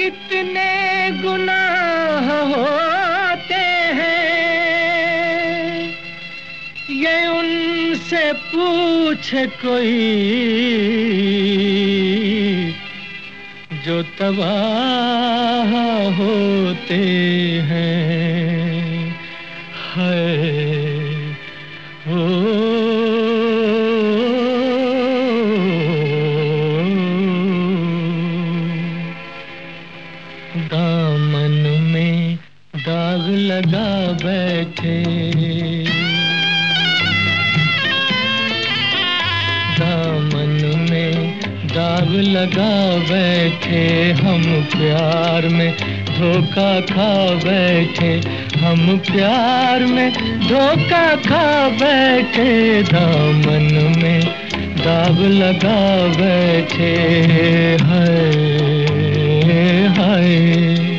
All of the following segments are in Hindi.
कितने गुनाह होते हैं, ये उनसे पूछे कोई जो तबाह होते हैं। हाय हो दामन में दाग लगा बैठे, दामन में दाग लगा बैठे, हम प्यार में धोखा खा बैठे, हम प्यार में धोखा खा बैठे, दामन में दाग लगा बैठे। हाय हाय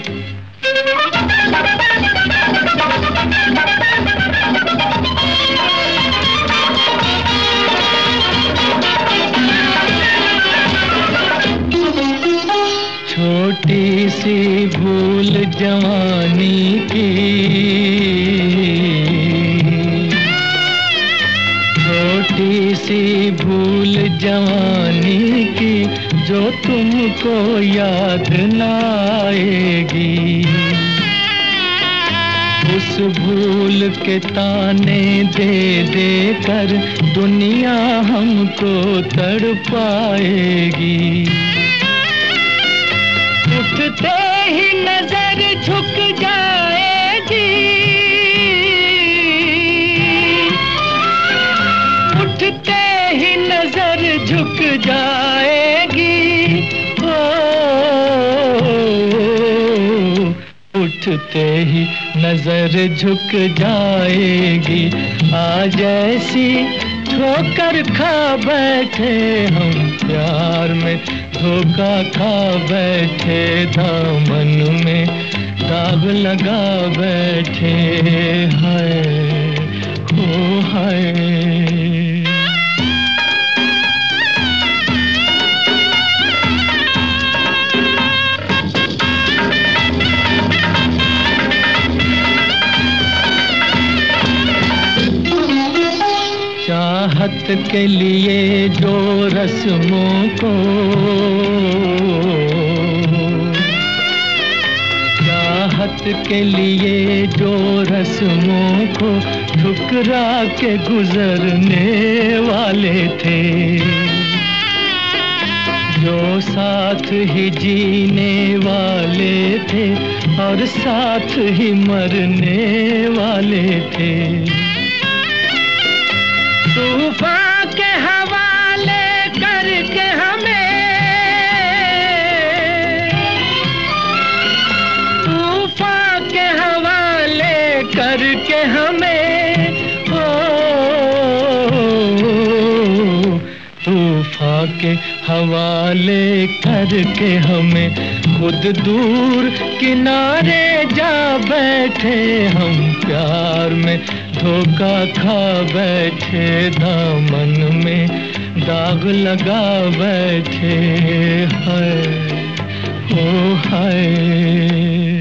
छोटी सी भूल जवानी की, छोटी सी भूल जवानी की, जो तुमको याद न आएगी। उस भूल के ताने दे दे कर दुनिया हमको तड़पाएगी। उठते ही नजर झुक जाएगी, उठते ही नजर झुक जाएगी। ओ उठते ही नजर झुक जाएगी। आज ऐसी ठोकर खा बैठे, हम प्यार में धोखा खा बैठे, दामन में दाग लगा बैठे। हाय हो हाय चाहत के लिए जो रस्मों को, चाहत के लिए जो रस्मों को ठुकरा के गुजरने वाले थे, जो साथ ही जीने वाले थे और साथ ही मरने वाले थे। तूफान के हवाले करके हमें, तूफान के हवाले करके हमें, ओ तूफान के हवाले करके हमें, खुद दूर किनारे जा बैठे, हम प्यार में धोखा खा बैठे, दामन में दाग लगा बैठे। हाय ओ हाय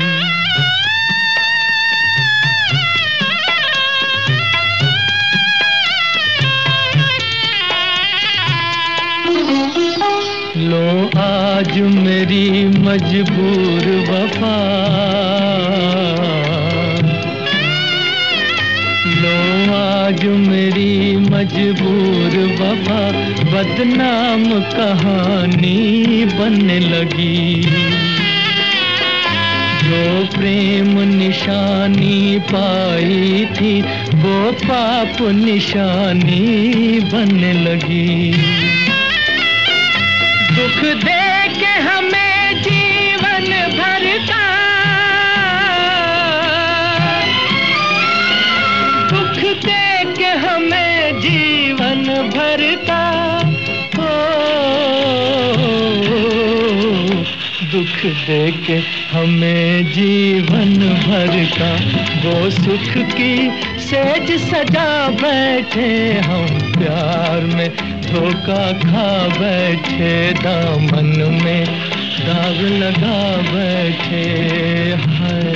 लो आज मेरी मजबूर वफा, लो आज मेरी मजबूर वफा, बदनाम कहानी बनने लगी। जो प्रेम निशानी पाई थी, वो पाप निशानी बनने लगी। दुख दे के हमें जीवन भर का, दुख दे के हमें जीवन भर का, ओ दुख दे के हमें जीवन भर का, वो सुख की सेज सजा बैठे, हम प्यार में धोखा खा बैठे, दामन में दाग लगा बैठे हैं।